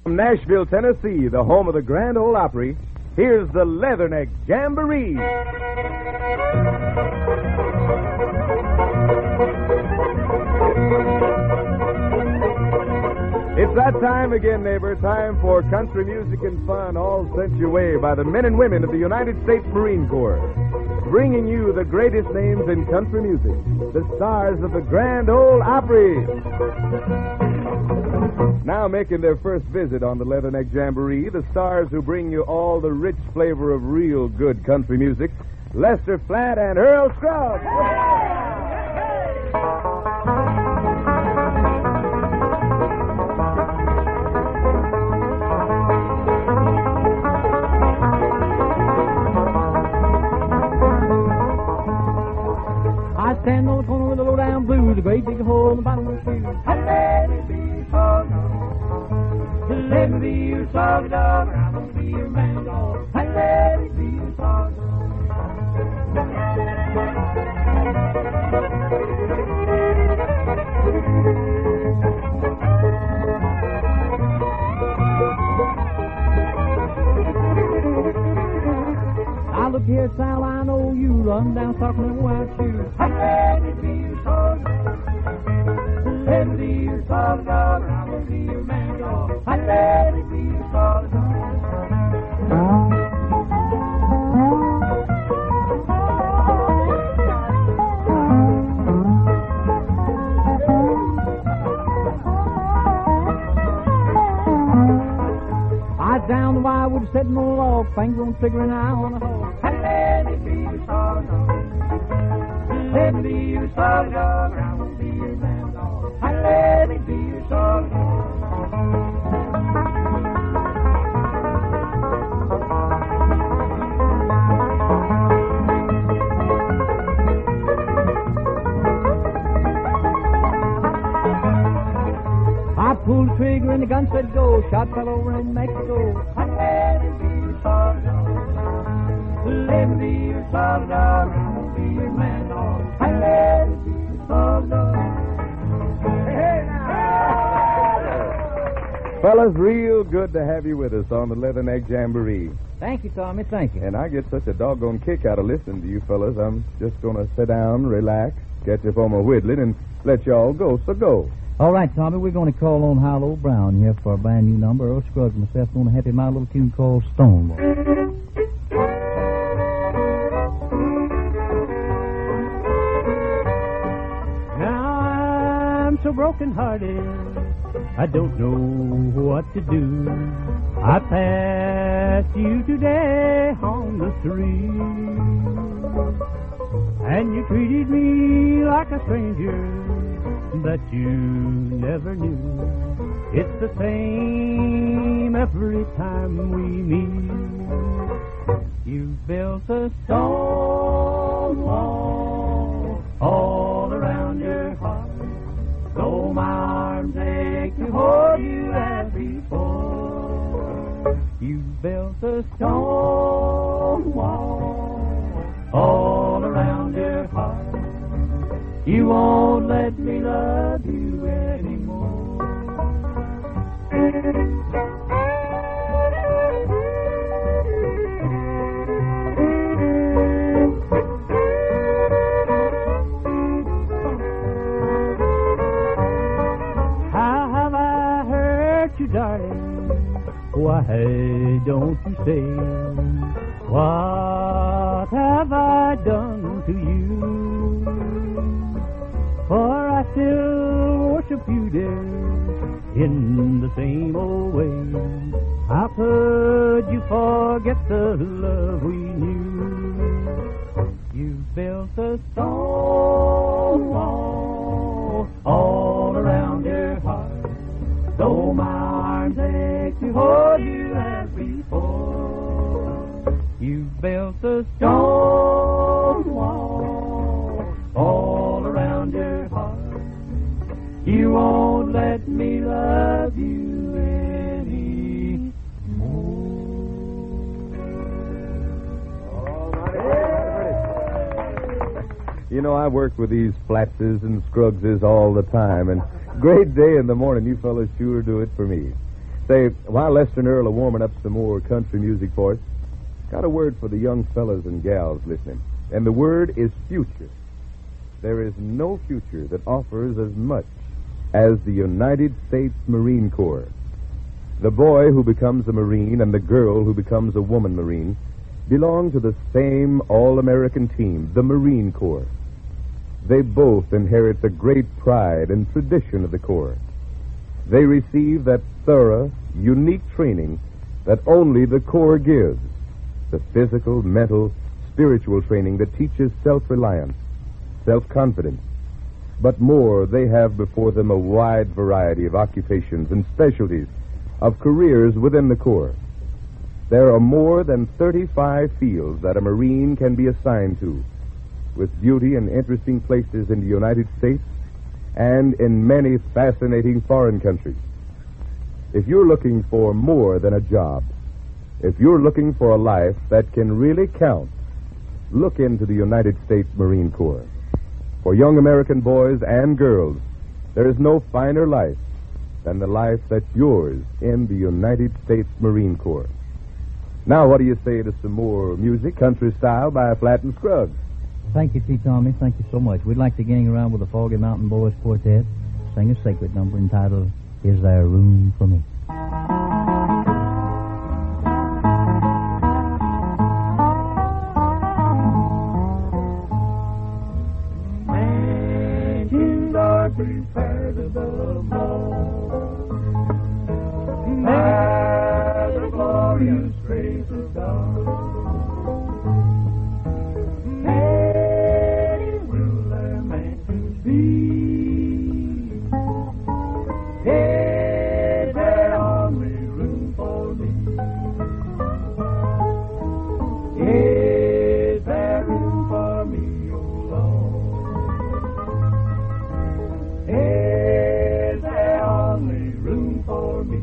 From Nashville, Tennessee, the home of the Grand Ole Opry, here's the Leatherneck Jamboree. It's that time again, neighbor. Time for country music and fun, all sent your way by the men and women of the United States Marine Corps. Bringing you the greatest names in country music, the stars of the Grand Ole Opry. Now making their first visit on the Leatherneck Jamboree, the stars who bring you all the rich flavor of real good country music, Lester Flatt and Earl Scruggs. I stand on the corner with a low down blues, a great big hole in the bottom of the shoe. And let it be your song dog. Let me be your song dog, and I'm gonna be your man dog. And let it be your song Now look here, Sal, I know you run down talking in white shoes. And let me be your song dog. Let me be your song dog, and I'm gonna be your man dog. And let me be your song dog. Down the wirewood, sitting on a log, finger on trigger and eye on a hog. And let me be your song dog. Let me be your song dog, and I will be your man dog. And let me be your song dog. I pulled the trigger and the gun said go. Shot fell over in Mexico. And let it be your song dog. Let me be your song dog. I will be your man dog. And let it be your song dog. Hey, now. Fellas, real good to have you with us on the Leatherneck Jamboree. Thank you, Tommy. Thank you. And I get such a doggone kick out of listening to you fellas. I'm just going to sit down, relax, catch up on my whittling, and let you all go. So go. All right, Tommy, we're going to call on Harlow Brown here for a brand new number. Earl Scruggs and myself going to help him out a little tune called Stonewall. Now I'm so broken-hearted, I don't know what to do. I passed you today on the street, and you treated me like a stranger that you never knew. It's the same every time we meet. You built a stone wall all around your heart, so my arms ache to hold you as before. You built a stone wall all around your heart. You won't let me love you anymore. How have I hurt you, darling? Why don't you say? What have I done to you? For I still worship you, dear, in the same old way. How could you forget the love we knew? You built a stone wall all around your heart, though my arms ache to hold you as before. You built a stone wall all around your heart. You won't let me love you anymore. You know, I work with these Flatses and Scruggses all the time, and great day in the morning. You fellas sure do it for me. Say, while Lester and Earl are warming up some more country music for us, got a word for the young fellas and gals listening. And the word is future. There is no future that offers as much as the United States Marine Corps. The boy who becomes a Marine and the girl who becomes a woman Marine belong to the same all-American team, the Marine Corps. They both inherit the great pride and tradition of the Corps. They receive that thorough, unique training that only the Corps gives. The physical, mental, spiritual training that teaches self-reliance, self-confidence. But more, they have before them a wide variety of occupations and specialties of careers within the Corps. There are more than 35 fields that a Marine can be assigned to, with beauty and interesting places in the United States and in many fascinating foreign countries. If you're looking for more than a job, if you're looking for a life that can really count, look into the United States Marine Corps. For young American boys and girls, there is no finer life than the life that's yours in the United States Marine Corps. Now, what do you say to some more music, country style, by Flatt and Scruggs? Thank you, T. Tommy. Thank you so much. We'd like to gang around with the Foggy Mountain Boys Quartet, sing a sacred number entitled, Is There Room for Me? Mansions are prepared above all, by the glorious grace of God. Many will their mansions be. Is there only room for me? Is there room for me, oh Lord? Is there only room for me?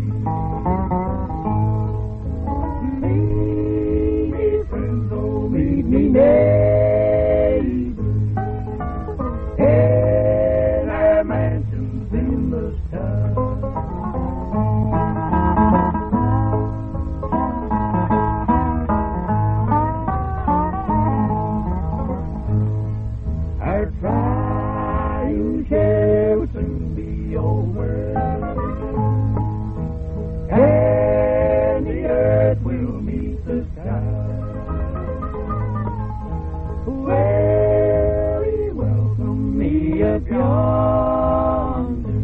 Meet me, friends, oh, meet me, neighbors, in our mansions in the sky. Our trials shall soon be over, and the earth will meet the sky. Well, he welcomed me up yonder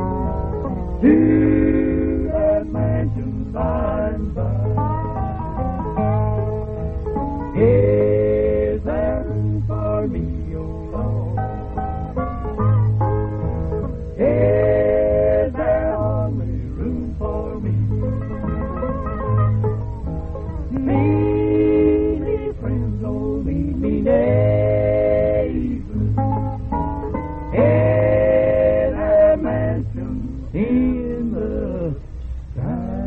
to that mansion by and by. Is there room for me, oh Lord? Is there only room for me? Meet me, friends, oh, meet me, neighbors, in a mansion in the sky.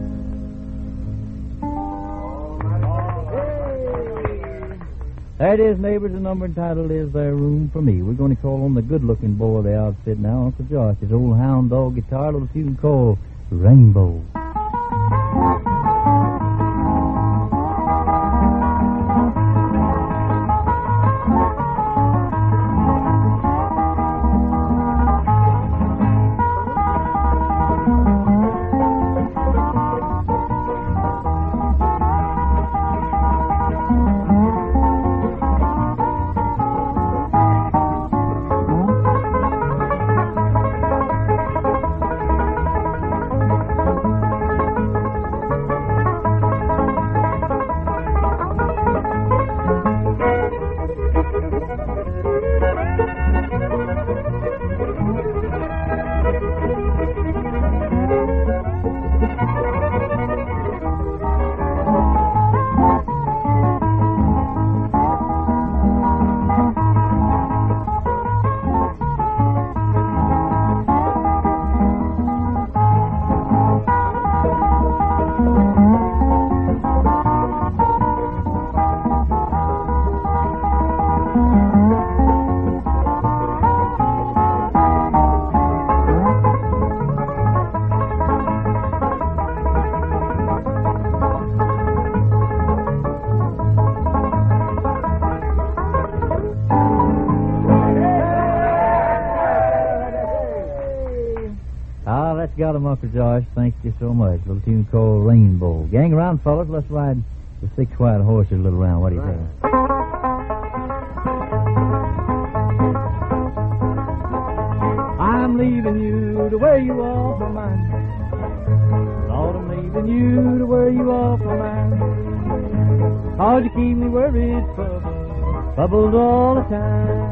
That is, neighbors, a number entitled, Is There Room for Me? We're going to call on the good-looking boy of the outfit now, Uncle Josh. His old hound dog guitar, a little tune called Rainbow. out of Uncle Josh. Thank you so much. A little tune called Rainbow. Gang around, fellas. Let's ride the 6 white horses a little round. What do you think? I'm leaving you to where you are for mine. Lord, I'm leaving you to where you are for mine. 'Cause you keep me worried, troubled all the time.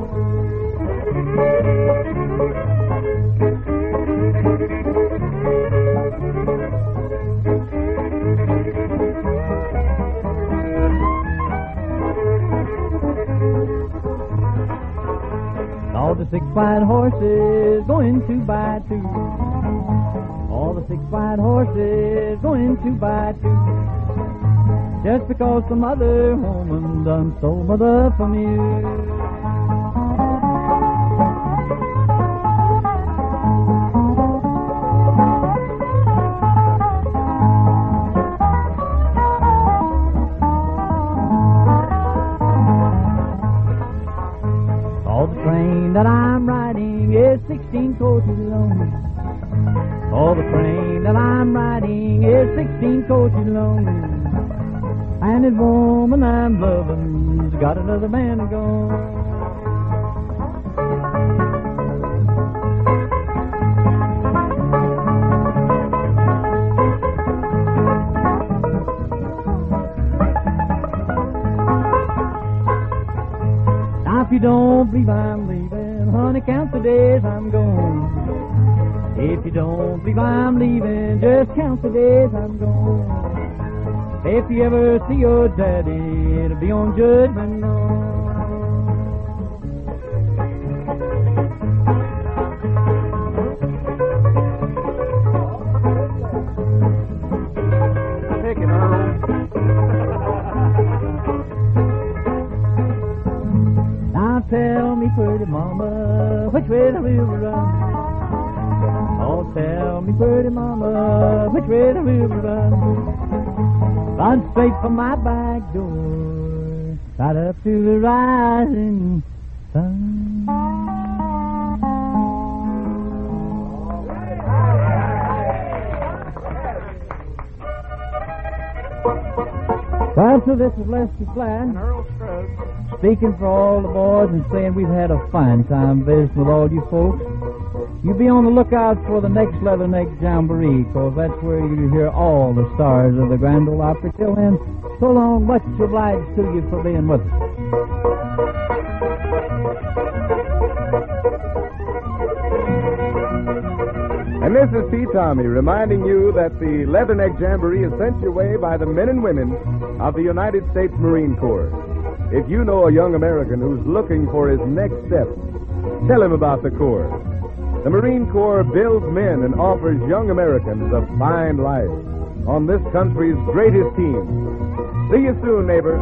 All the 6 white horses going 2 by 2. All the 6 white horses going 2 by 2. Just because some other woman done stole my love from you. All the train that I'm riding is 16 coaches long. All the train that I'm riding is 16 coaches long. And his woman I'm loving's got another man gone. Now if you don't believe I'm leaving, honey, count the days I'm gone. If you don't believe I'm leaving, just count the days I'm gone. If you ever see your daddy, it'll be on Judgment Night. Take it, Earl. Now tell me, pretty mama, which way the river runs? Oh, tell me, pretty mama, which way the river runs? Run straight from my back door, right up to the rising sun. Well, so this is Lester Flatt, Earl Scruggs. speaking for all the boys and saying we've had a fine time visiting with all you folks. You be on the lookout for the next Leatherneck Jamboree, 'cause that's where you hear all the stars of the Grand Ole Opry. Till then, so long, much obliged to you for being with us. And this is P. Tommy reminding you that the Leatherneck Jamboree is sent your way by the men and women of the United States Marine Corps. If you know a young American who's looking for his next step, tell him about the Corps. The Marine Corps builds men and offers young Americans a fine life on this country's greatest team. See you soon, neighbor.